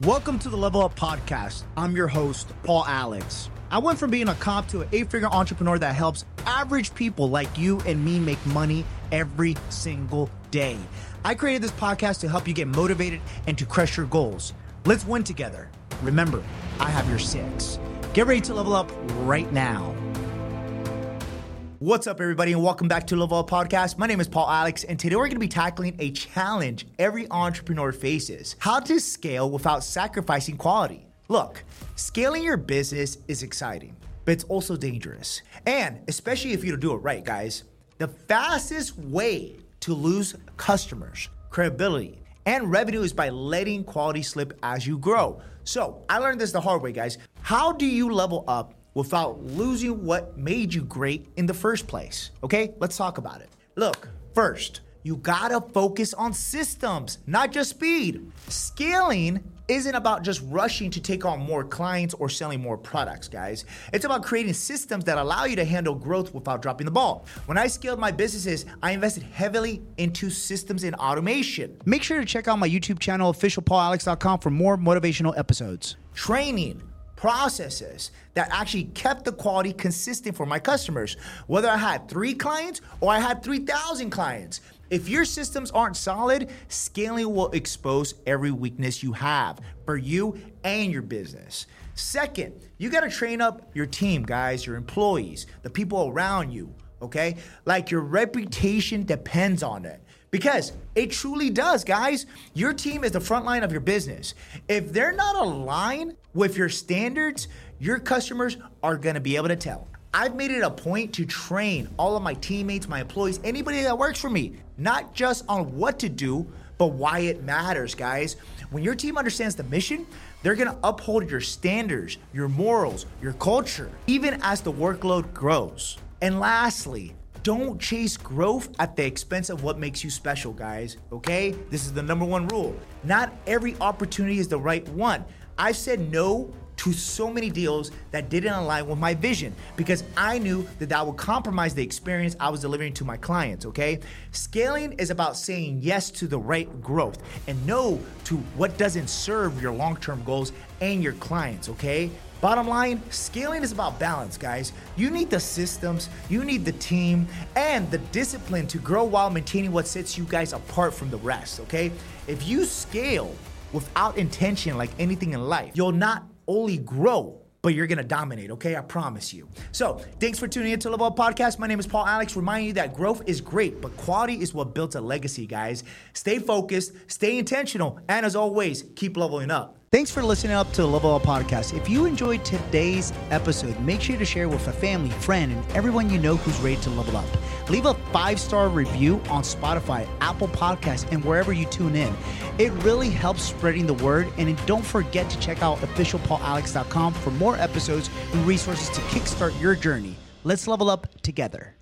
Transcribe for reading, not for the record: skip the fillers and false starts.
Welcome to the Level Up Podcast. I'm your host, Paul Alex. I went from being a cop to an 8-figure entrepreneur that helps average people like you and me make money every single day. I created this podcast to help you get motivated and to crush your goals. Let's win together. Remember, I have your 6. Get ready to level up right now. What's up, everybody, and welcome back to Level Up Podcast. My name is Paul Alex, and today we're going to be tackling a challenge every entrepreneur faces: how to scale without sacrificing quality. Look, scaling your business is exciting, but it's also dangerous. And especially if you don't do it right, guys, the fastest way to lose customers, credibility, and revenue is by letting quality slip as you grow. So I learned this the hard way, guys. How do you level up without losing what made you great in the first place? Okay, let's talk about it. Look, first, you gotta focus on systems, not just speed. Scaling isn't about just rushing to take on more clients or selling more products, guys. It's about creating systems that allow you to handle growth without dropping the ball. When I scaled my businesses, I invested heavily into systems and automation. Make sure to check out my YouTube channel, officialpaulalex.com, for more motivational episodes. Training, processes that actually kept the quality consistent for my customers, whether I had 3 clients or I had 3,000 clients. If your systems aren't solid, scaling will expose every weakness you have for you and your business. Second, you gotta train up your team, guys, your employees, the people around you, okay? Like, your reputation depends on it. Because it truly does, guys. Your team is the front line of your business. If they're not aligned with your standards, your customers are gonna be able to tell. I've made it a point to train all of my teammates, my employees, anybody that works for me, not just on what to do, but why it matters, guys. When your team understands the mission, they're gonna uphold your standards, your morals, your culture, even as the workload grows. And lastly, don't chase growth at the expense of what makes you special, guys, okay? This is the number 1 rule. Not every opportunity is the right one. I've said no to so many deals that didn't align with my vision because I knew that would compromise the experience I was delivering to my clients, okay? Scaling is about saying yes to the right growth and no to what doesn't serve your long-term goals and your clients, okay? Bottom line, scaling is about balance, guys. You need the systems, you need the team, and the discipline to grow while maintaining what sets you guys apart from the rest, okay? If you scale without intention, like anything in life, you'll not only grow, but you're gonna dominate, okay? I promise you. So, thanks for tuning in to Level Up Podcast. My name is Paul Alex, reminding you that growth is great, but quality is what builds a legacy, guys. Stay focused, stay intentional, and as always, keep leveling up. Thanks for listening up to the Level Up Podcast. If you enjoyed today's episode, make sure to share with a family, friend, and everyone you know who's ready to level up. Leave a 5-star review on Spotify, Apple Podcasts, and wherever you tune in. It really helps spreading the word. And don't forget to check out officialpaulalex.com for more episodes and resources to kickstart your journey. Let's level up together.